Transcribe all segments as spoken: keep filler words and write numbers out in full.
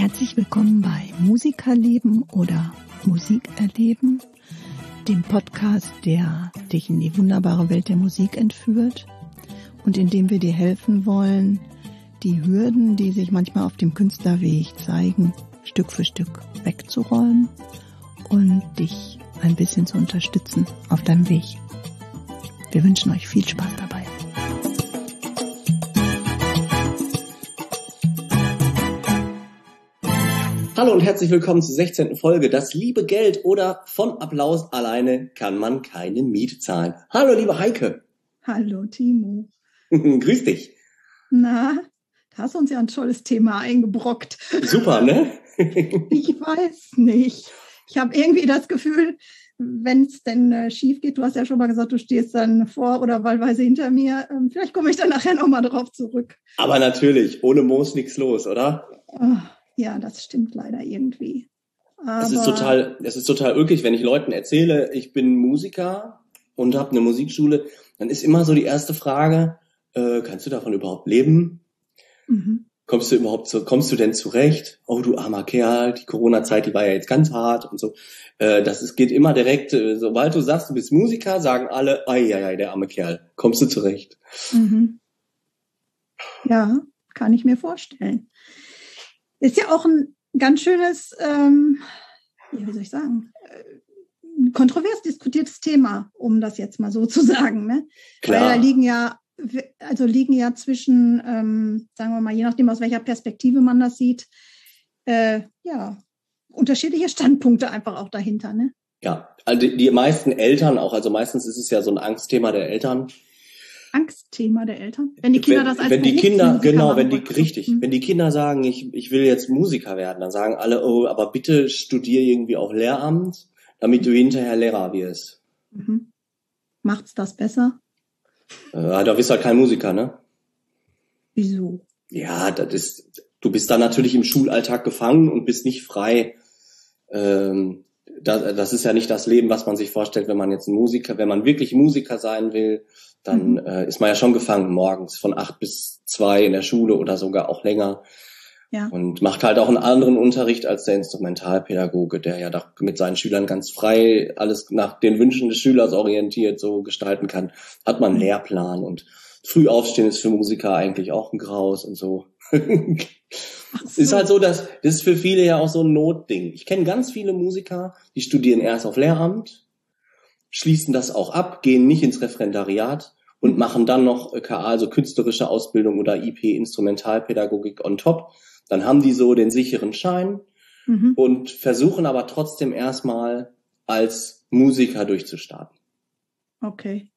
Herzlich willkommen bei Musikerleben oder Musik erleben, dem Podcast, der dich in die wunderbare Welt der Musik entführt und in dem wir dir helfen wollen, die Hürden, die sich manchmal auf dem Künstlerweg zeigen, Stück für Stück wegzuräumen und dich ein bisschen zu unterstützen auf deinem Weg. Wir wünschen euch viel Spaß dabei. Hallo und herzlich willkommen zur sechzehnten Folge Das liebe Geld oder von Applaus alleine kann man keine Miete zahlen. Hallo liebe Heike. Hallo Timo. Grüß dich. Na, da hast du uns ja ein tolles Thema eingebrockt. Super, ne? Ich weiß nicht. Ich habe irgendwie das Gefühl, wenn es denn äh, schief geht, du hast ja schon mal gesagt, du stehst dann vor oder wahlweise hinter mir, ähm, vielleicht komme ich dann nachher nochmal drauf zurück. Aber natürlich, ohne Moos nichts los, oder? Oh, ja, das stimmt leider irgendwie. Aber es ist total, es ist total ulkig, wenn ich Leuten erzähle, ich bin Musiker und habe eine Musikschule, dann ist immer so die erste Frage, äh, kannst du davon überhaupt leben? Mhm. Kommst du überhaupt zu, kommst du denn zurecht? Oh, du armer Kerl, die Corona-Zeit, die war ja jetzt ganz hart und so. Äh, das ist, geht immer direkt, äh, sobald du sagst, du bist Musiker, sagen alle, ei, ei, ei, der arme Kerl, kommst du zurecht? Mhm. Ja, kann ich mir vorstellen. Ist ja auch ein ganz schönes, ähm, wie soll ich sagen, äh, kontrovers diskutiertes Thema, um das jetzt mal so zu sagen. Ne? Klar. Weil da liegen ja, also liegen ja zwischen, ähm, sagen wir mal, je nachdem aus welcher Perspektive man das sieht, äh, ja, unterschiedliche Standpunkte einfach auch dahinter. Ne? Ja, also die, die meisten Eltern auch, also meistens ist es ja so ein Angstthema der Eltern. Angstthema der Eltern? Wenn die Kinder wenn, das als wenn die Kinder, genau, machen, wenn die, richtig, mhm. wenn die Kinder sagen, ich, ich will jetzt Musiker werden, dann sagen alle, oh, aber bitte studier irgendwie auf Lehramt, damit du hinterher Lehrer wirst. Mhm. Macht's das besser? Äh, da bist du halt kein Musiker, ne? Wieso? Ja, das ist, du bist dann natürlich im Schulalltag gefangen und bist nicht frei. Ähm, das, das ist ja nicht das Leben, was man sich vorstellt, wenn man jetzt ein Musiker, wenn man wirklich Musiker sein will, dann mhm. äh, ist man ja schon gefangen morgens von acht bis zwei in der Schule oder sogar auch länger. Ja. Und macht halt auch einen anderen Unterricht als der Instrumentalpädagoge, der ja doch mit seinen Schülern ganz frei alles nach den Wünschen des Schülers orientiert so gestalten kann. Hat man einen Lehrplan und früh aufstehen ist für Musiker eigentlich auch ein Graus und so. So. Ist halt so, dass das ist für viele ja auch so ein Notding. Ich kenne ganz viele Musiker, die studieren erst auf Lehramt, schließen das auch ab, gehen nicht ins Referendariat und machen dann noch K A, also künstlerische Ausbildung oder I P, Instrumentalpädagogik on top. Dann haben die so den sicheren Schein mhm. und versuchen aber trotzdem erstmal als Musiker durchzustarten. Okay.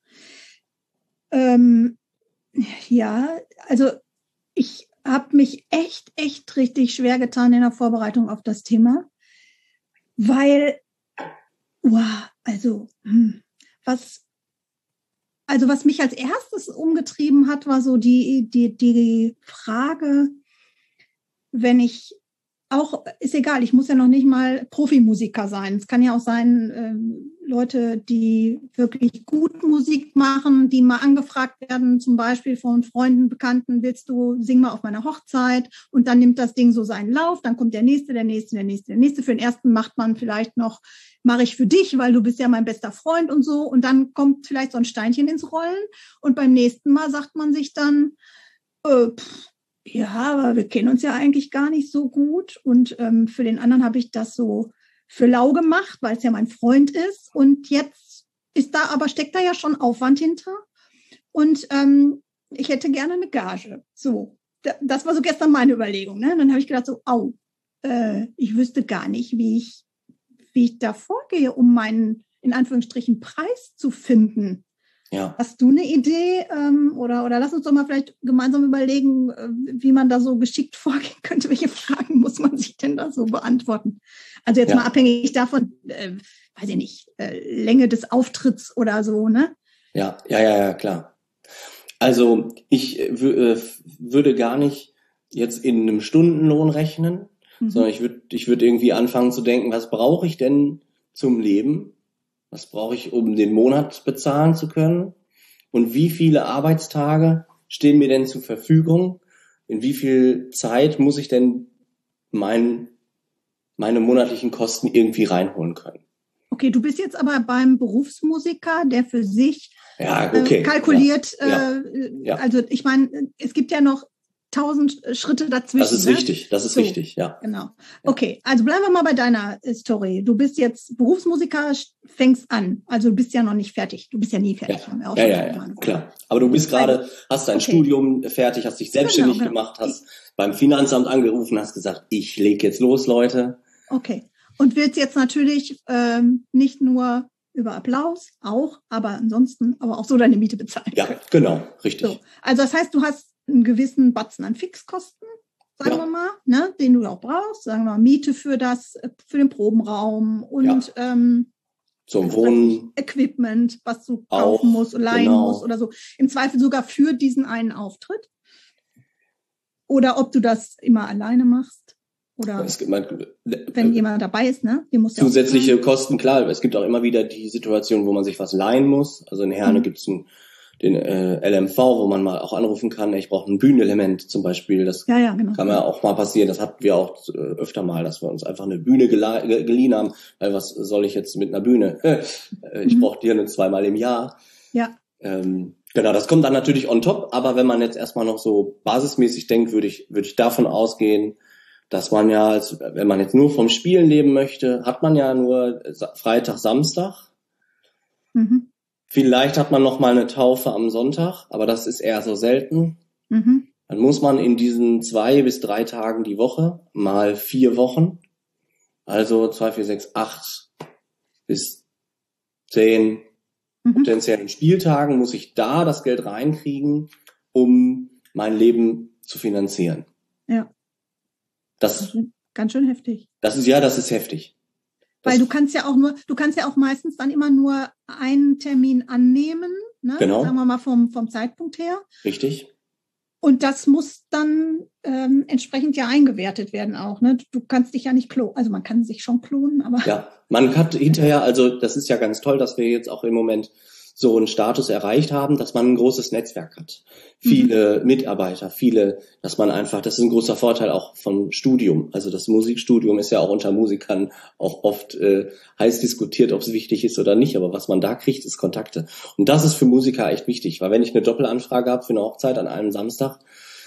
Ähm, ja, also ich habe mich echt, echt richtig schwer getan in der Vorbereitung auf das Thema, weil, wow, also hm, was Also was mich als erstes umgetrieben hat, war so die, die, die Frage, wenn ich auch, ist egal, ich muss ja noch nicht mal Profimusiker sein. Es kann ja auch sein, ähm, Leute, die wirklich gut Musik machen, die mal angefragt werden, zum Beispiel von Freunden, Bekannten, willst du, sing mal auf meiner Hochzeit? Und dann nimmt das Ding so seinen Lauf, dann kommt der Nächste, der Nächste, der Nächste, der Nächste. Für den ersten macht man vielleicht noch, mache ich für dich, weil du bist ja mein bester Freund und so. Und dann kommt vielleicht so ein Steinchen ins Rollen. Und beim nächsten Mal sagt man sich dann, äh, pff, ja, aber wir kennen uns ja eigentlich gar nicht so gut. Und ähm, für den anderen habe ich das so für lau gemacht, weil es ja mein Freund ist. Und jetzt ist da, aber steckt da ja schon Aufwand hinter. Und ähm, ich hätte gerne eine Gage. So, das war so gestern meine Überlegung. Ne? Und dann habe ich gedacht so, au, äh, ich wüsste gar nicht, wie ich, wie ich da vorgehe, um meinen, in Anführungsstrichen, Preis zu finden. Ja. Hast du eine Idee ähm, oder, oder lass uns doch mal vielleicht gemeinsam überlegen, äh, wie man da so geschickt vorgehen könnte. Welche Fragen muss man sich denn da so beantworten? Also jetzt ja. mal abhängig davon, äh, weiß ich nicht, äh, Länge des Auftritts oder so, ne? Ja, ja, ja, ja, klar. Also ich w- äh, würde gar nicht jetzt in einem Stundenlohn rechnen, mhm. sondern ich würde ich würde irgendwie anfangen zu denken, was brauche ich denn zum Leben? Was brauche ich, um den Monat bezahlen zu können? Und wie viele Arbeitstage stehen mir denn zur Verfügung? In wie viel Zeit muss ich denn mein, meine monatlichen Kosten irgendwie reinholen können. Okay, du bist jetzt aber beim Berufsmusiker, der für sich ja, okay. äh, kalkuliert. Ja. Äh, ja. Also ich meine, es gibt ja noch tausend Schritte dazwischen. Das ist ne? richtig, das ist so, richtig, ja. Genau. Okay, also bleiben wir mal bei deiner Story. Du bist jetzt Berufsmusiker, fängst an. Also du bist ja noch nicht fertig. Du bist ja nie fertig. Ja, haben wir auch ja, schon ja, ja klar. Aber du bist gerade, hast dein okay. Studium fertig, hast dich selbstständig genau, genau. gemacht, hast beim Finanzamt angerufen, hast gesagt, ich lege jetzt los, Leute. Okay. Und willst jetzt natürlich ähm, nicht nur über Applaus, auch, aber ansonsten, aber auch so deine Miete bezahlen Ja, können. genau, richtig. So. Also das heißt, du hast einen gewissen Batzen an Fixkosten, sagen ja. wir mal, ne, den du auch brauchst, sagen wir mal, Miete für das, für den Probenraum und ja. ähm, zum Wohnen, Equipment, was du kaufen auch, musst, leihen genau. musst oder so. Im Zweifel sogar für diesen einen Auftritt. Oder ob du das immer alleine machst. Oder es gibt, man, wenn jemand dabei ist, ne? Die muss zusätzliche ja auch Kosten, klar. Es gibt auch immer wieder die Situation, wo man sich was leihen muss. Also in Herne mhm. gibt es den äh, L M V, wo man mal auch anrufen kann, ich brauche ein Bühnenelement zum Beispiel. Das ja, ja, genau. kann ja auch mal passieren. Das hatten wir auch äh, öfter mal, dass wir uns einfach eine Bühne gela- geliehen haben. Weil was soll ich jetzt mit einer Bühne? Äh, ich mhm. brauche die nur zweimal im Jahr. Ja. Ähm, genau, das kommt dann natürlich on top. Aber wenn man jetzt erstmal noch so basismäßig denkt, würde ich würde ich davon ausgehen, dass man ja, als, wenn man jetzt nur vom Spielen leben möchte, hat man ja nur Freitag, Samstag. Mhm. Vielleicht hat man noch mal eine Taufe am Sonntag, aber das ist eher so selten. Mhm. Dann muss man in diesen zwei bis drei Tagen die Woche mal vier Wochen, also zwei, vier, sechs, acht bis zehn mhm. potenziellen Spieltagen, muss ich da das Geld reinkriegen, um mein Leben zu finanzieren. Ja. Das, ganz schön, ganz schön heftig. Das ist ja, das ist heftig. Das Weil du kannst ja auch nur, du kannst ja auch meistens dann immer nur einen Termin annehmen, ne? Genau. Sagen wir mal vom, vom Zeitpunkt her. Richtig. Und das muss dann ähm, entsprechend ja eingewertet werden auch, ne? Du kannst dich ja nicht klonen, also man kann sich schon klonen, aber. Ja, man hat hinterher, also das ist ja ganz toll, dass wir jetzt auch im Moment so einen Status erreicht haben, dass man ein großes Netzwerk hat. Viele mhm. Mitarbeiter, viele, dass man einfach, das ist ein großer Vorteil auch vom Studium. Also das Musikstudium ist ja auch unter Musikern auch oft äh, heiß diskutiert, ob es wichtig ist oder nicht. Aber was man da kriegt, ist Kontakte. Und das ist für Musiker echt wichtig, weil wenn ich eine Doppelanfrage habe für eine Hochzeit an einem Samstag,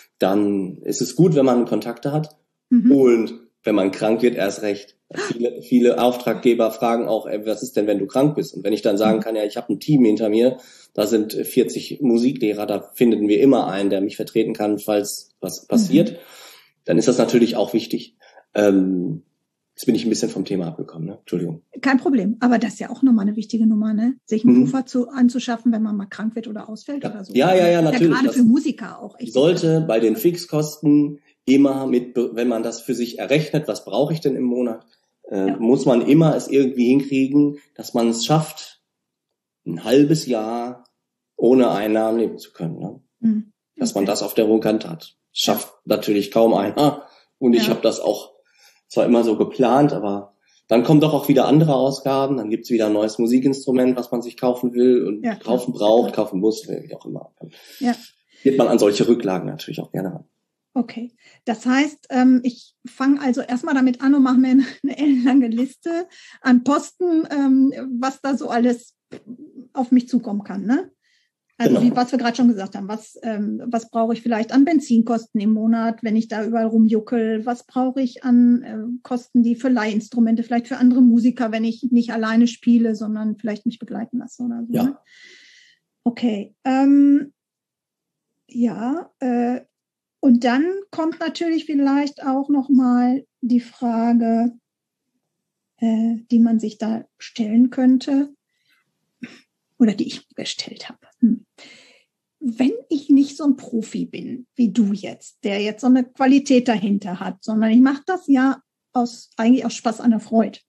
dann ist es gut, wenn man Kontakte hat. Mhm. Und wenn man krank wird, erst recht. Viele, viele Auftraggeber fragen auch, ey, was ist denn, wenn du krank bist? Und wenn ich dann sagen kann, ja, ich habe ein Team hinter mir, da sind vierzig Musiklehrer, da finden wir immer einen, der mich vertreten kann, falls was passiert, mhm. dann ist das natürlich auch wichtig. Ähm, jetzt bin ich ein bisschen vom Thema abgekommen, ne? Entschuldigung. Kein Problem, aber das ist ja auch nochmal eine wichtige Nummer, ne? Sich einen mhm. Puffer zu, anzuschaffen, wenn man mal krank wird oder ausfällt ja. oder so. Ja, ja, ja, natürlich. Ja, gerade für Musiker auch. Echt sollte bei den Fixkosten immer mit, wenn man das für sich errechnet, was brauche ich denn im Monat, äh, ja. muss man immer es irgendwie hinkriegen, dass man es schafft, ein halbes Jahr ohne Einnahmen leben zu können. Ne? Mhm. Okay. Dass man das auf der hohen Kante hat. Schafft ja. natürlich kaum einer. Und ich ja. habe das auch zwar immer so geplant, aber dann kommen doch auch wieder andere Ausgaben. Dann gibt's wieder ein neues Musikinstrument, was man sich kaufen will und ja, kaufen braucht, ja. kaufen muss, wie auch immer. Ja. Geht man an solche Rücklagen natürlich auch gerne ran. Okay, das heißt, ähm, ich fange also erstmal damit an und mache mir eine, eine ellenlange Liste an Posten, ähm, was da so alles auf mich zukommen kann, ne? Also genau. wie was wir gerade schon gesagt haben, was ähm, was brauche ich vielleicht an Benzinkosten im Monat, wenn ich da überall rumjuckel? Was brauche ich an äh, Kosten, die für Leihinstrumente, vielleicht für andere Musiker, wenn ich nicht alleine spiele, sondern vielleicht mich begleiten lasse oder so? Ja. Ne? Okay, ähm, ja. Äh, und dann kommt natürlich vielleicht auch noch mal die Frage, äh, die man sich da stellen könnte. Oder die ich gestellt habe. Hm. Wenn ich nicht so ein Profi bin, wie du jetzt, der jetzt so eine Qualität dahinter hat, sondern ich mache das ja aus eigentlich aus Spaß an der Freude.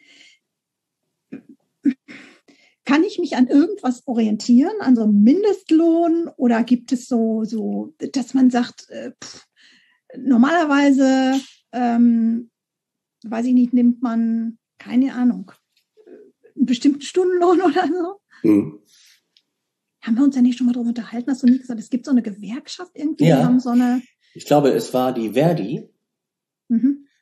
Kann ich mich an irgendwas orientieren, an so einem Mindestlohn? Oder gibt es so, so dass man sagt, äh, pff, normalerweise, ähm, weiß ich nicht, nimmt man, keine Ahnung, einen bestimmten Stundenlohn oder so? Hm. Haben wir uns ja nicht schon mal darüber unterhalten, hast du nie gesagt, es gibt so eine Gewerkschaft irgendwie? Ja, haben so eine ich glaube, es war die Verdi. Mhm.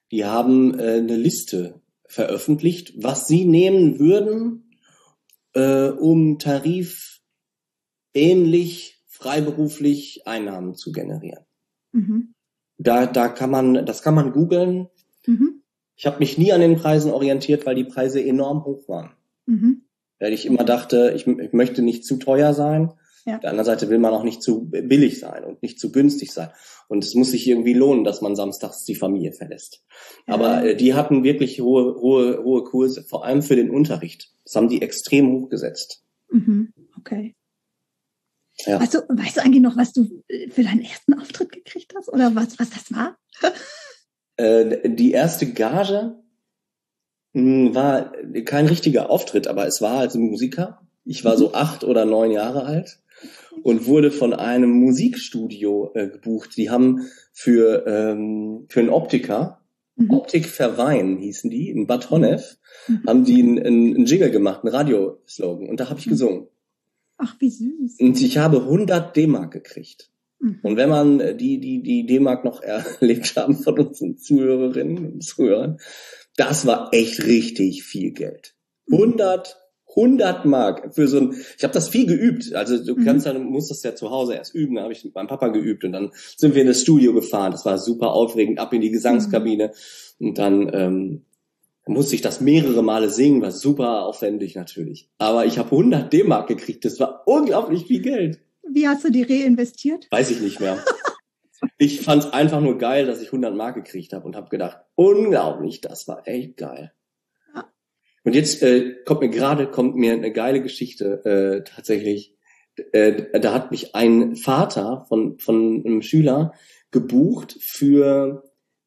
die haben äh, eine Liste veröffentlicht, was sie nehmen würden, äh, um tarifähnlich, freiberuflich Einnahmen zu generieren. Mhm. Da, da kann man, das kann man googeln. Mhm. Ich habe mich nie an den Preisen orientiert, weil die Preise enorm hoch waren. Mhm. Weil ich immer dachte, ich, ich möchte nicht zu teuer sein. Ja. Auf der anderen Seite will man auch nicht zu billig sein und nicht zu günstig sein. Und es muss sich irgendwie lohnen, dass man samstags die Familie verlässt. Ja. Aber äh, die hatten wirklich hohe, hohe, hohe Kurse, vor allem für den Unterricht. Das haben die extrem hochgesetzt. Mhm. Okay. Ja. Weißt du, weißt du eigentlich noch, was du für deinen ersten Auftritt gekriegt hast? Oder was, was das war? äh, die erste Gage mh, war kein richtiger Auftritt, aber es war als Musiker. Ich war so acht oder neun Jahre alt und wurde von einem Musikstudio äh, gebucht. Die haben für ähm, für einen Optiker, mhm. Optik Verwein hießen die, in Bad Honnef, mhm. haben die einen, einen Jingle gemacht, einen Radioslogan. Und da habe ich gesungen. Ach, wie süß. Und ich habe hundert D-Mark gekriegt. Mhm. Und wenn man die die die D-Mark noch erlebt haben von unseren Zuhörerinnen und Zuhörern, das war echt richtig viel Geld. hundert hundert Mark für so ein, ich habe das viel geübt, also du kannst dann, musst das ja zu Hause erst üben, da habe ich mit meinem Papa geübt und dann sind wir in das Studio gefahren, das war super aufregend, ab in die Gesangskabine mhm. und dann ähm, musste ich das mehrere Male singen, war super aufwendig natürlich, aber ich habe hundert D-Mark gekriegt, das war unglaublich viel Geld. Wie hast du die reinvestiert? Weiß ich nicht mehr. Ich fand's einfach nur geil, dass ich hundert Mark gekriegt habe und habe gedacht, unglaublich, das war echt geil. Und jetzt äh, kommt mir gerade kommt mir eine geile Geschichte äh, tatsächlich. Äh, da hat mich ein Vater von von einem Schüler gebucht für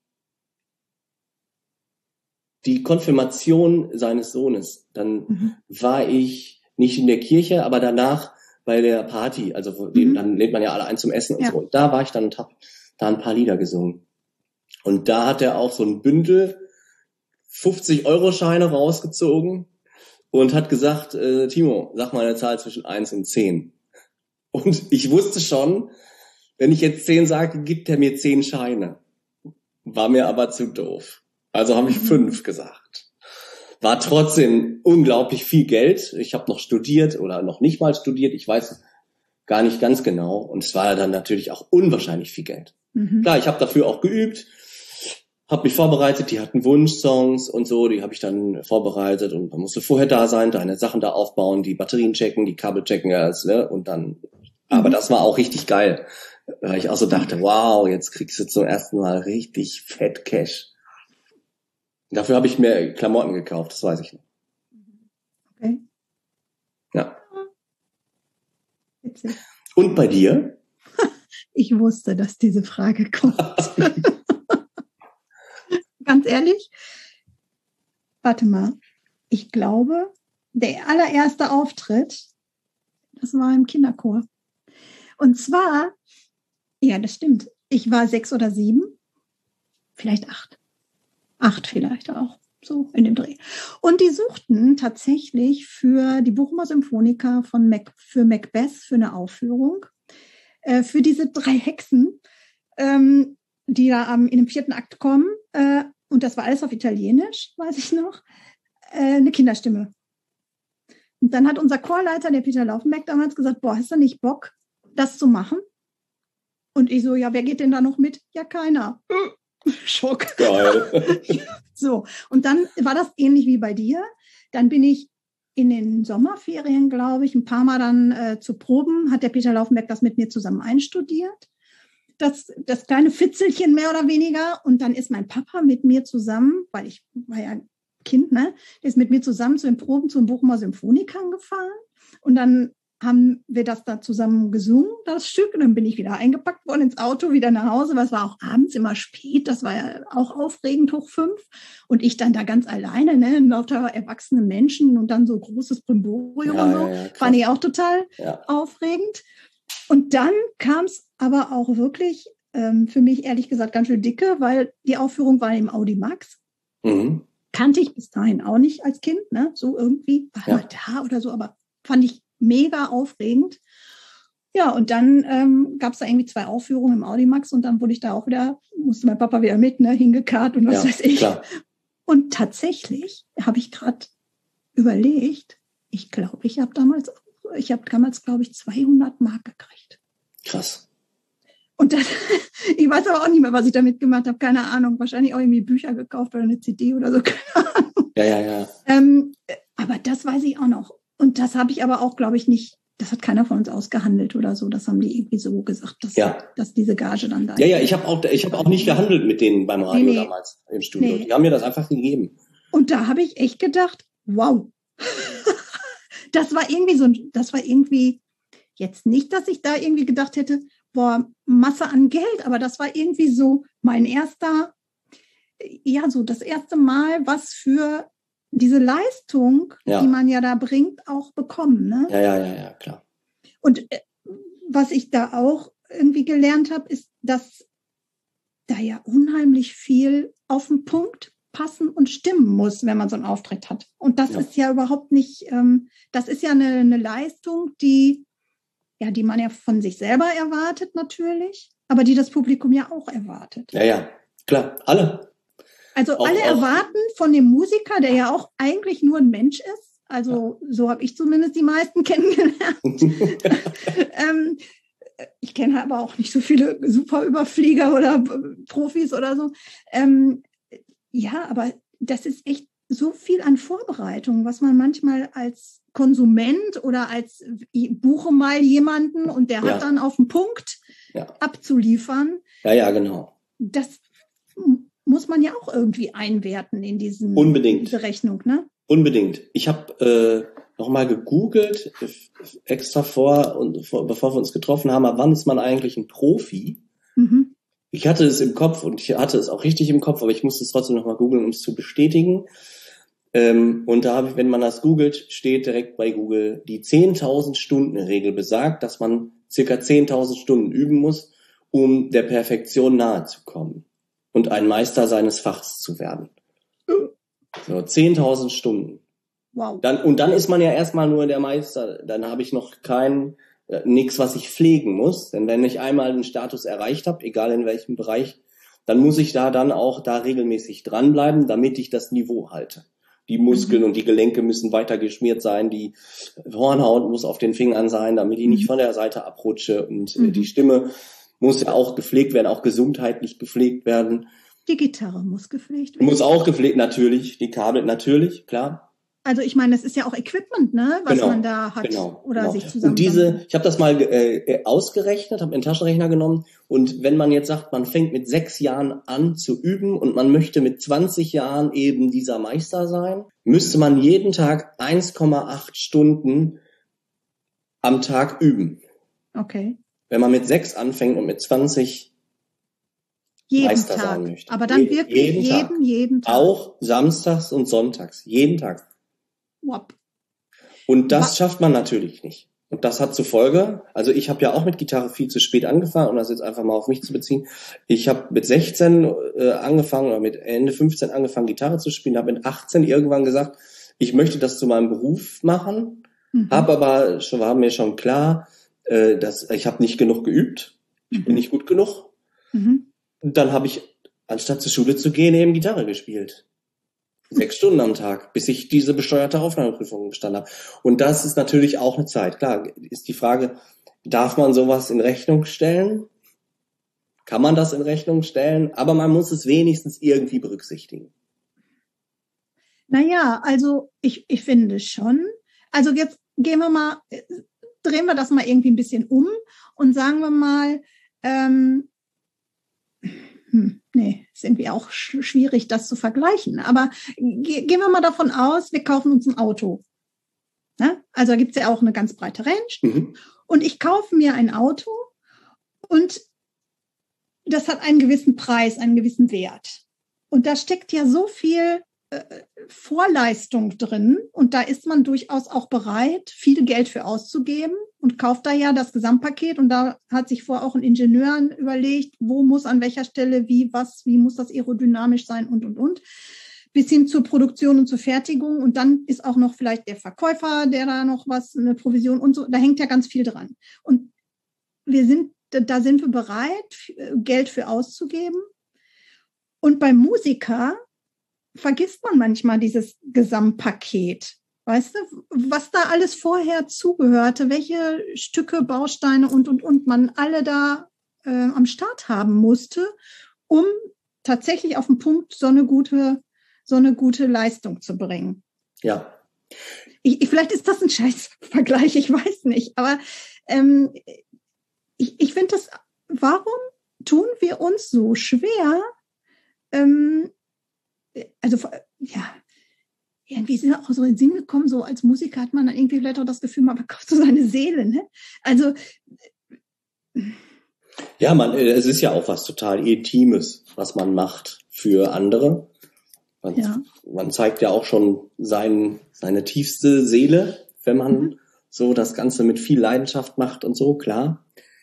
die Konfirmation seines Sohnes. Dann mhm. war ich nicht in der Kirche, aber danach bei der Party. Also mhm. dann lädt man ja alle ein zum Essen und ja. so. Und da war ich dann und hab da ein paar Lieder gesungen. Und da hat er auch so ein Bündel fünfzig-Euro-Scheine rausgezogen und hat gesagt, äh, Timo, sag mal eine Zahl zwischen eins und zehn. Und ich wusste schon, wenn ich jetzt zehn sage, gibt er mir zehn Scheine. War mir aber zu doof. Also habe ich fünf gesagt. War trotzdem unglaublich viel Geld. Ich habe noch studiert oder noch nicht mal studiert. Ich weiß gar nicht ganz genau. Und es war dann natürlich auch unwahrscheinlich viel Geld. Mhm. Klar, ich habe dafür auch geübt. Hab mich vorbereitet, die hatten Wunschsongs und so, die habe ich dann vorbereitet und man musste vorher da sein, deine Sachen da aufbauen, die Batterien checken, die Kabel checken, alles, ne? Und dann, mhm. aber das war auch richtig geil, weil ich auch so dachte, wow, jetzt kriegst du zum ersten Mal richtig fett Cash. Dafür habe ich mir Klamotten gekauft, das weiß ich noch. Okay. Ja. Witzig. Und bei dir? Ich wusste, dass diese Frage kommt. Ganz ehrlich, warte mal, ich glaube, der allererste Auftritt, das war im Kinderchor. Und zwar, ja, das stimmt, ich war sechs oder sieben, vielleicht acht, acht vielleicht auch, so in dem Dreh. Und die suchten tatsächlich für die Bochumer Symphoniker von Mac, für Macbeth, für eine Aufführung, äh, für diese drei Hexen, ähm, die da am, in dem vierten Akt kommen, äh, und das war alles auf Italienisch, weiß ich noch, äh, eine Kinderstimme. Und dann hat unser Chorleiter, der Peter Laufenberg, damals gesagt, boah, hast du nicht Bock, das zu machen? Und ich so, ja, wer geht denn da noch mit? Ja, keiner. Schock. Geil. So, und dann war das ähnlich wie bei dir. Dann bin ich in den Sommerferien, glaube ich, ein paar Mal dann äh, zu Proben, hat der Peter Laufenberg das mit mir zusammen einstudiert. Das, das kleine Fitzelchen mehr oder weniger. Und dann ist mein Papa mit mir zusammen, weil ich war ja Kind, ne, der ist mit mir zusammen zu den Proben zum Bochumer Symphonikern gefahren. Und dann haben wir das da zusammen gesungen, das Stück. Und dann bin ich wieder eingepackt worden ins Auto, wieder nach Hause. Was war auch abends immer spät. Das war ja auch aufregend, hoch fünf. Und ich dann da ganz alleine, ne, lauter erwachsene Menschen und dann so großes Brimborium ja, und so. Ja, ja, fand ich auch total ja. aufregend. Und dann kam es aber auch wirklich ähm, für mich ehrlich gesagt ganz schön dicke, weil die Aufführung war im Audi Max. Mhm. Kannte ich bis dahin auch nicht als Kind, ne? So irgendwie war ja. mal da oder so, aber fand ich mega aufregend. Ja, und dann ähm, gab es da irgendwie zwei Aufführungen im Audimax und dann wurde ich da auch wieder, musste mein Papa wieder mit, ne, hingekarrt und was Ja, weiß ich. klar. Und tatsächlich habe ich gerade überlegt, ich glaube, ich habe damals, ich habe damals, glaube ich, zweihundert Mark gekriegt. Krass. Und das, ich weiß aber auch nicht mehr, was ich damit gemacht habe, keine Ahnung. Wahrscheinlich auch irgendwie Bücher gekauft oder eine C D oder so, keine Ahnung. Ja, ja, ja. Ähm, aber das weiß ich auch noch. Und das habe ich aber auch, glaube ich, nicht, das hat keiner von uns ausgehandelt oder so. Das haben die irgendwie so gesagt, dass, Ja. dass diese Gage dann da Ja, ja, ich habe auch, ich habe auch nicht gehandelt mit denen beim Radio Nee, nee. damals im Studio. Nee. Die haben mir das einfach gegeben. Und da habe ich echt gedacht, wow. Das war irgendwie so, das war irgendwie jetzt nicht, dass ich da irgendwie gedacht hätte, boah, Masse an Geld, aber das war irgendwie so mein erster, ja, so das erste Mal, was für diese Leistung, Ja. die man ja da bringt, auch bekommen. Ne? Ja, ja, ja, ja, klar. Und äh, was ich da auch irgendwie gelernt habe, ist, dass da ja unheimlich viel auf den Punkt passen und stimmen muss, wenn man so einen Auftritt hat. Und das Ja. ist ja überhaupt nicht, ähm, das ist ja eine, eine Leistung, die, ja, die man ja von sich selber erwartet natürlich, aber die das Publikum ja auch erwartet. Ja, ja, klar, alle. Also Auch- alle auch- erwarten von dem Musiker, der ja auch eigentlich nur ein Mensch ist, also so habe ich zumindest die meisten kennengelernt. ähm, ich kenne aber auch nicht so viele Superüberflieger oder Profis oder so. Ähm, ja, aber das ist echt so viel an Vorbereitung, was man manchmal als Konsument oder als ich buche mal jemanden und der Ja. hat dann auf den Punkt Ja. abzuliefern. Ja, ja, genau. Das m- muss man ja auch irgendwie einwerten in diesen, Unbedingt. diese Rechnung, ne? Unbedingt. Ich habe äh, nochmal gegoogelt, äh, extra vor, und vor, bevor wir uns getroffen haben, ab wann ist man eigentlich ein Profi? Mhm. Ich hatte es im Kopf und ich hatte es auch richtig im Kopf, aber ich musste es trotzdem nochmal googeln, um es zu bestätigen. Ähm, und da habe ich, wenn man das googelt, steht direkt bei Google, die zehntausend Stunden Regel besagt, dass man circa zehntausend Stunden üben muss, um der Perfektion nahe zu kommen und ein Meister seines Fachs zu werden. So, zehntausend Stunden. Wow. Dann, und dann ist man ja erstmal nur der Meister. Dann habe ich noch kein, äh, nichts, was ich pflegen muss. Denn wenn ich einmal den Status erreicht habe, egal in welchem Bereich, dann muss ich da dann auch da regelmäßig dranbleiben, damit ich das Niveau halte. Die Muskeln Mhm. und die Gelenke müssen weiter geschmiert sein, die Hornhaut muss auf den Fingern sein, damit ich nicht von der Seite abrutsche. Und äh, Mhm. die Stimme muss ja auch gepflegt werden, auch gesundheitlich gepflegt werden. Die Gitarre muss gepflegt werden. Muss auch gepflegt, natürlich. Die Kabel, natürlich, klar. Also ich meine, das ist ja auch Equipment, ne, was Genau, man da hat Genau, oder genau. sich zusammen. Und diese, ich habe das mal äh, ausgerechnet, habe einen Taschenrechner genommen und wenn man jetzt sagt, man fängt mit sechs Jahren an zu üben und man möchte mit zwanzig Jahren eben dieser Meister sein, müsste man jeden Tag eins Komma acht Stunden am Tag üben. Okay. Wenn man mit sechs anfängt und mit zwanzig Jeden Meister Tag. sein möchte. Aber dann Je- wirklich jeden jeden, Tag. jeden Tag. auch samstags und sonntags, jeden Tag. Wop. Und das Wa- schafft man natürlich nicht. Und das hat zur Folge, also ich habe ja auch mit Gitarre viel zu spät angefangen, um das jetzt einfach mal auf mich zu beziehen. Ich habe mit sechzehn äh, angefangen oder mit Ende fünfzehn angefangen, Gitarre zu spielen, habe mit achtzehn irgendwann gesagt, ich möchte das zu meinem Beruf machen, Mhm. habe aber schon, war mir schon klar, äh, dass ich habe nicht genug geübt, ich bin Mhm. nicht gut genug. Mhm. Und dann habe ich, anstatt zur Schule zu gehen, eben Gitarre gespielt. Sechs Stunden am Tag, bis ich diese besteuerte Aufnahmeprüfung bestanden habe. Und das ist natürlich auch eine Zeit. Klar, ist die Frage, darf man sowas in Rechnung stellen? Kann man das in Rechnung stellen? Aber man muss es wenigstens irgendwie berücksichtigen. Naja, also ich, ich finde schon. Also jetzt gehen wir mal, äh, drehen wir das mal irgendwie ein bisschen um und sagen wir mal, ähm, hm, nee, ist irgendwie auch sch- schwierig, das zu vergleichen. Aber ge- gehen wir mal davon aus, wir kaufen uns ein Auto. Ne? Also da gibt's ja auch eine ganz breite Range. Mhm. Und ich kaufe mir ein Auto und das hat einen gewissen Preis, einen gewissen Wert. Und da steckt ja so viel äh, Vorleistung drin und da ist man durchaus auch bereit, viel Geld für auszugeben und kauft da ja das Gesamtpaket und da hat sich vorher auch ein Ingenieur überlegt, wo muss an welcher Stelle wie, was, wie muss das aerodynamisch sein und, und, und. Bis hin zur Produktion und zur Fertigung und dann ist auch noch vielleicht der Verkäufer, der da noch was, eine Provision und so, da hängt ja ganz viel dran. Und wir sind, da sind wir bereit, Geld für auszugeben. Und beim Musiker vergisst man manchmal dieses Gesamtpaket. Weißt du, was da alles vorher zugehörte, welche Stücke, Bausteine und, und, und man alle da äh, am Start haben musste, um tatsächlich auf den Punkt so eine gute, so eine gute Leistung zu bringen. Ja. Ich, ich, vielleicht ist das ein Scheißvergleich, ich weiß nicht. Aber ähm, ich, ich finde das, warum tun wir uns so schwer? Ähm, also, ja, irgendwie sind wir auch so in den Sinn gekommen, so als Musiker hat man dann irgendwie vielleicht auch das Gefühl, man verkauft so seine Seele, ne? Also. Ja, man, es ist ja auch was total Intimes, was man macht für andere. Man, ja. man zeigt ja auch schon sein, seine tiefste Seele, wenn man mhm. so das Ganze mit viel Leidenschaft macht und so, klar.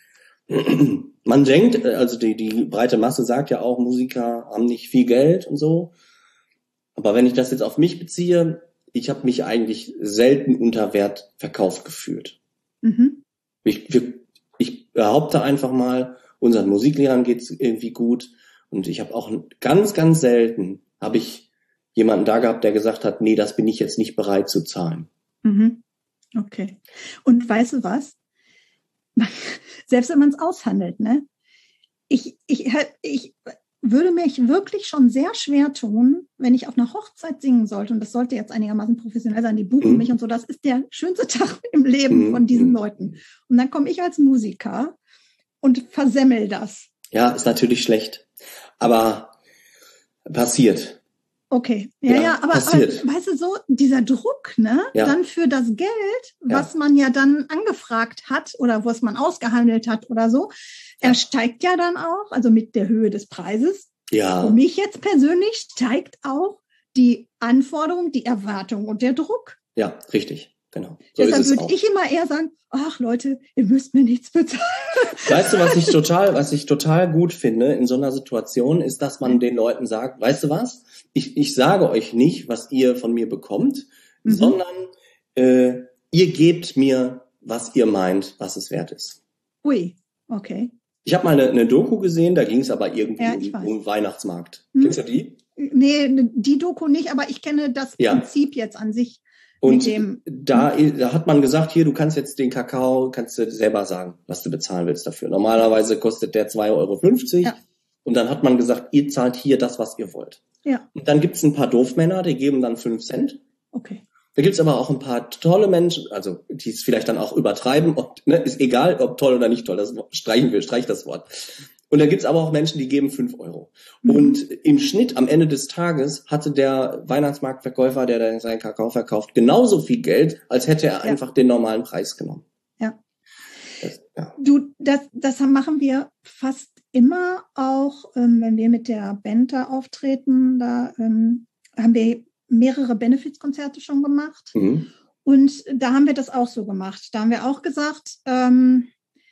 Man denkt, also die, die breite Masse sagt ja auch, Musiker haben nicht viel Geld und so. Aber wenn ich das jetzt auf mich beziehe, ich habe mich eigentlich selten unter Wert verkauft gefühlt. Mhm. Ich, ich behaupte einfach mal, unseren Musiklehrern geht's irgendwie gut. Und ich habe auch ganz, ganz selten, habe ich jemanden da gehabt, der gesagt hat, nee, das bin ich jetzt nicht bereit zu zahlen. Mhm. Okay. Und weißt du was? Selbst wenn man es aushandelt, ne? Ich, ich, ich würde mich wirklich schon sehr schwer tun, wenn ich auf einer Hochzeit singen sollte, und das sollte jetzt einigermaßen professionell sein, die buchen mhm. mich und so, das ist der schönste Tag im Leben mhm. von diesen Leuten. Und dann komme ich als Musiker und versemmel das. Ja, ist natürlich schlecht, aber passiert. Okay, ja, ja, ja aber, aber weißt du so, dieser Druck, ne, ja. dann für das Geld, was ja. man ja dann angefragt hat oder was man ausgehandelt hat oder so, ja. er steigt ja dann auch, also mit der Höhe des Preises. Ja. Für mich jetzt persönlich steigt auch die Anforderung, die Erwartung und der Druck. Ja, richtig. Genau. So Deshalb würde ich immer eher sagen, ach Leute, ihr müsst mir nichts bezahlen. Weißt du, was ich total, was ich total gut finde in so einer Situation, ist, dass man den Leuten sagt, weißt du was? Ich, ich sage euch nicht, was ihr von mir bekommt, mhm. sondern äh, ihr gebt mir, was ihr meint, was es wert ist. Ui, okay. Ich habe mal eine, eine Doku gesehen, da ging es aber irgendwie ja, um, um Weihnachtsmarkt. Hm? Kennst du die? Nee, die Doku nicht, aber ich kenne das ja. Prinzip jetzt an sich. Und dem, da, da hat man gesagt, hier, du kannst jetzt den Kakao, kannst du selber sagen, was du bezahlen willst dafür. Normalerweise kostet der zwei Euro fünfzig ja. und dann hat man gesagt, ihr zahlt hier das, was ihr wollt. Ja. Und dann gibt's ein paar Doofmänner, die geben dann fünf Cent. Okay. Da gibt's aber auch ein paar tolle Menschen, also die es vielleicht dann auch übertreiben, ob, ne, ist egal, ob toll oder nicht toll, das streichen wir, streich das Wort. Und da gibt's aber auch Menschen, die geben fünf Euro. Mhm. Und im Schnitt am Ende des Tages hatte der Weihnachtsmarktverkäufer, der da seinen Kakao verkauft, genauso viel Geld, als hätte er ja. einfach den normalen Preis genommen. Ja. Das, ja. Du, das, das machen wir fast immer auch, ähm, wenn wir mit der Band da auftreten. Da ähm, haben wir mehrere Benefizkonzerte schon gemacht. Mhm. Und da haben wir das auch so gemacht. Da haben wir auch gesagt, ähm,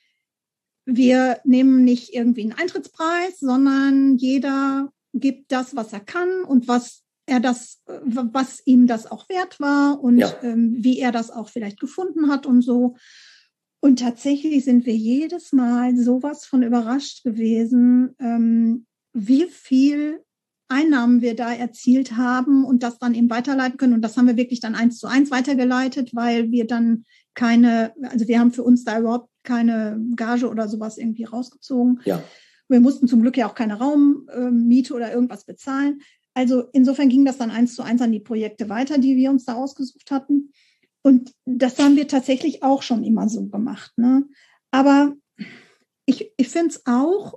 wir nehmen nicht irgendwie einen Eintrittspreis, sondern jeder gibt das, was er kann und was er das, was ihm das auch wert war und ja. ähm, wie er das auch vielleicht gefunden hat und so. Und tatsächlich sind wir jedes Mal sowas von überrascht gewesen, ähm, wie viel Einnahmen wir da erzielt haben und das dann eben weiterleiten können. Und das haben wir wirklich dann eins zu eins weitergeleitet, weil wir dann keine, also wir haben für uns da überhaupt keine Gage oder sowas irgendwie rausgezogen. Ja. Wir mussten zum Glück ja auch keine Raummiete oder irgendwas bezahlen. Also insofern ging das dann eins zu eins an die Projekte weiter, die wir uns da ausgesucht hatten. Und das haben wir tatsächlich auch schon immer so gemacht, ne? Aber ich, ich finde es auch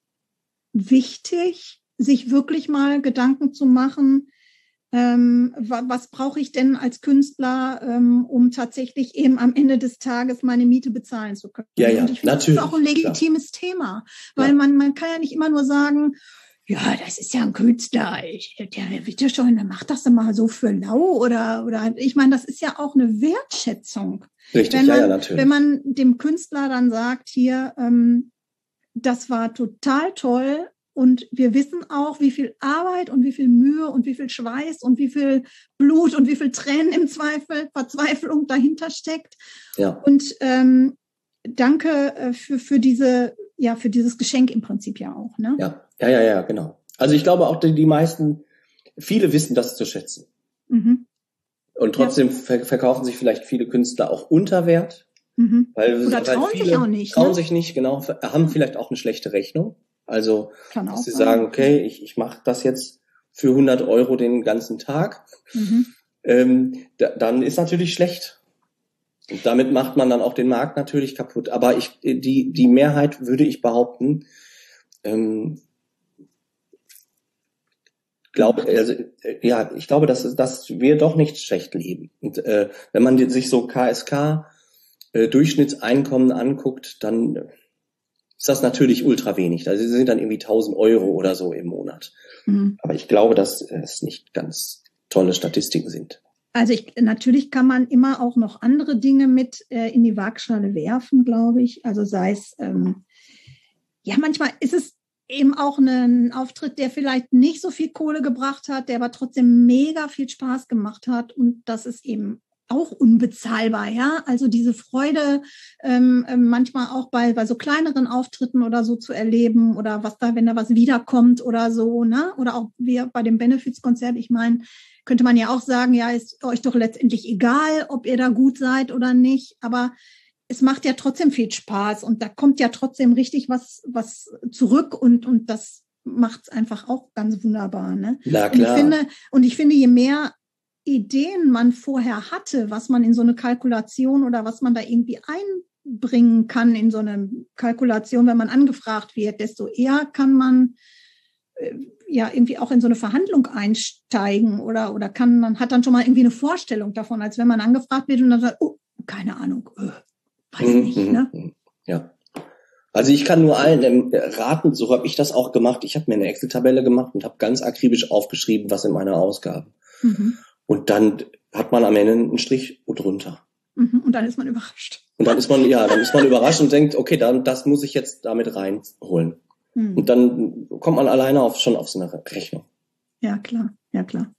wichtig, sich wirklich mal Gedanken zu machen, ähm, was brauche ich denn als Künstler, ähm, um tatsächlich eben am Ende des Tages meine Miete bezahlen zu können. Ja, ja, und ich finde, das ist auch ein legitimes klar. Thema, weil ja. man, man kann ja nicht immer nur sagen, ja, das ist ja ein Künstler, ich, der, der wird ja schon, der macht das dann mal so für lau oder, oder, ich meine, das ist ja auch eine Wertschätzung. Richtig, wenn man, ja, ja, natürlich. Wenn man dem Künstler dann sagt, hier, ähm, das war total toll, und wir wissen auch, wie viel Arbeit und wie viel Mühe und wie viel Schweiß und wie viel Blut und wie viel Tränen im Zweifel, Verzweiflung dahinter steckt. Ja. Und ähm, danke äh, für, für diese, ja, für dieses Geschenk im Prinzip ja auch, ne? Ja, ja, ja, ja, genau. Also ich glaube auch, die, die meisten, viele wissen das zu schätzen. Mhm. Und trotzdem ja. ver- verkaufen sich vielleicht viele Künstler auch unter Wert. Mhm. Weil, Oder weil trauen viele sich auch nicht. Trauen ne? sich nicht, genau, haben vielleicht auch eine schlechte Rechnung. Also, Kann dass auch sie sein. sagen, okay, ich, ich mache das jetzt für hundert Euro den ganzen Tag. Mhm. Ähm, da, dann ist natürlich schlecht. Und damit macht man dann auch den Markt natürlich kaputt. Aber ich, die, die Mehrheit, würde ich behaupten, ähm, glaube, also, ja, ich glaube, dass, dass wir doch nicht schlecht leben. Und äh, wenn man sich so K S K äh, Durchschnittseinkommen anguckt, dann ist das natürlich ultra wenig. Also sie sind dann irgendwie tausend Euro oder so im Monat. Mhm. Aber ich glaube, dass es nicht ganz tolle Statistiken sind. Also ich, natürlich kann man immer auch noch andere Dinge mit äh, in die Waagschale werfen, glaube ich. Also sei es, ähm, ja, manchmal ist es eben auch ein Auftritt, der vielleicht nicht so viel Kohle gebracht hat, der aber trotzdem mega viel Spaß gemacht hat. Und das ist eben auch unbezahlbar, ja. Also diese Freude ähm, manchmal auch bei bei so kleineren Auftritten oder so zu erleben oder was da, wenn da was wiederkommt oder so, ne? Oder auch wir bei dem Benefizkonzert. Ich meine, könnte man ja auch sagen, ja, ist euch doch letztendlich egal, ob ihr da gut seid oder nicht. Aber es macht ja trotzdem viel Spaß und da kommt ja trotzdem richtig was was zurück und und das macht's einfach auch ganz wunderbar, ne? Na klar. Und ich finde und ich finde, je mehr Ideen man vorher hatte, was man in so eine Kalkulation oder was man da irgendwie einbringen kann in so eine Kalkulation, wenn man angefragt wird, desto eher kann man äh, ja irgendwie auch in so eine Verhandlung einsteigen oder oder kann man hat dann schon mal irgendwie eine Vorstellung davon, als wenn man angefragt wird und dann sagt, oh, keine Ahnung, äh, weiß nicht, ne? Ja. Also ich kann nur allen raten, so habe ich das auch gemacht. Ich habe mir eine Excel-Tabelle gemacht und habe ganz akribisch aufgeschrieben, was in meiner Ausgaben. Mhm. Und dann hat man am Ende einen Strich drunter. Mhm. Und dann ist man überrascht. Und dann ist man, ja, dann ist man überrascht und denkt, okay, dann, das muss ich jetzt damit reinholen. Mhm. Und dann kommt man alleine auf, schon auf so eine Rechnung. Ja, klar, ja, klar.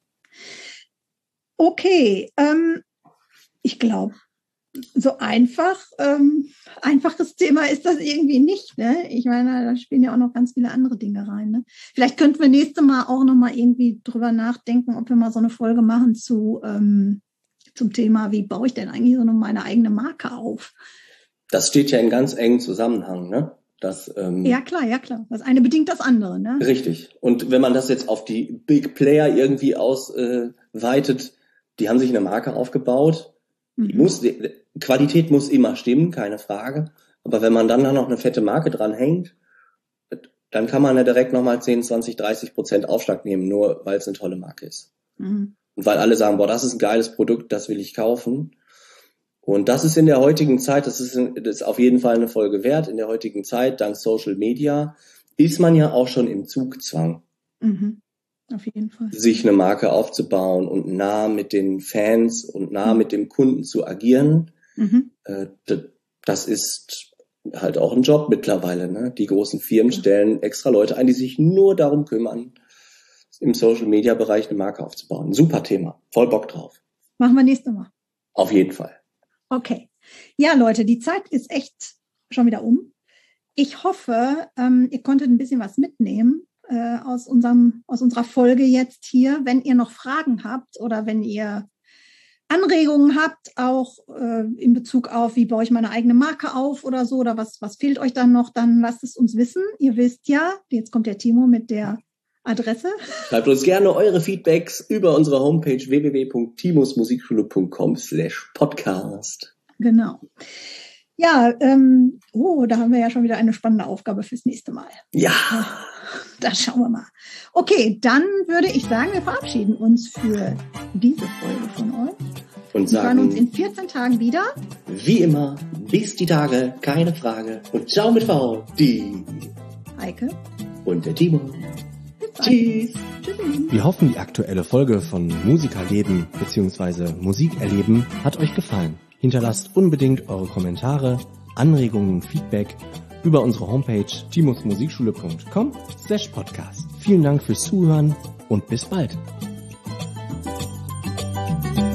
Okay, ähm, ich glaube, so einfach, ähm, einfaches Thema ist das irgendwie nicht, ne? Ich meine, da spielen ja auch noch ganz viele andere Dinge rein, ne? Vielleicht könnten wir nächstes Mal auch noch mal irgendwie drüber nachdenken, ob wir mal so eine Folge machen zu ähm, zum Thema, wie baue ich denn eigentlich so meine eigene Marke auf? Das steht ja in ganz engen Zusammenhang, ne? Das, ähm, ja, klar, ja, klar. Das eine bedingt das andere, ne? Richtig. Und wenn man das jetzt auf die Big Player irgendwie ausweitet, äh, die haben sich eine Marke aufgebaut. Die muss, die Qualität muss immer stimmen, keine Frage. Aber wenn man dann noch eine fette Marke dran hängt, dann kann man ja direkt nochmal zehn, zwanzig, dreißig Prozent Aufschlag nehmen, nur weil es eine tolle Marke ist. Mhm. Und weil alle sagen, boah, das ist ein geiles Produkt, das will ich kaufen. Und das ist in der heutigen Zeit, das ist, das ist auf jeden Fall eine Folge wert, in der heutigen Zeit, dank Social Media, ist man ja auch schon im Zugzwang. Mhm. Auf jeden Fall. Sich eine Marke aufzubauen und nah mit den Fans und nah mhm. mit dem Kunden zu agieren. Mhm. Äh, das ist halt auch ein Job mittlerweile, ne? Die großen Firmen ja. stellen extra Leute ein, die sich nur darum kümmern, im Social-Media-Bereich eine Marke aufzubauen. Super Thema. Voll Bock drauf. Machen wir nächstes Mal. Auf jeden Fall. Okay. Ja, Leute, die Zeit ist echt schon wieder um. Ich hoffe, ähm, ihr konntet ein bisschen was mitnehmen aus unserem, aus unserer Folge jetzt hier. Wenn ihr noch Fragen habt oder wenn ihr Anregungen habt, auch äh, in Bezug auf, wie baue ich meine eigene Marke auf oder so, oder was, was fehlt euch dann noch, dann lasst es uns wissen. Ihr wisst ja, jetzt kommt der Timo mit der Adresse. Schreibt uns gerne eure Feedbacks über unsere Homepage w w w punkt timos musikschule punkt com slash podcast. Genau. Ja, ähm, oh, da haben wir ja schon wieder eine spannende Aufgabe fürs nächste Mal. Ja. Da schauen wir mal. Okay, dann würde ich sagen, wir verabschieden uns für diese Folge von euch. Und sagen, wir hören uns in vierzehn Tagen wieder. Wie immer, bis die Tage, keine Frage. Und ciao mit V, die Heike und der Timo. Tschüss. Tschüss. Wir hoffen, die aktuelle Folge von Musikerleben bzw. Musikerleben hat euch gefallen. Hinterlasst unbedingt eure Kommentare, Anregungen, Feedback über unsere Homepage timos musikschule punkt com slash podcast. Vielen Dank fürs Zuhören und bis bald.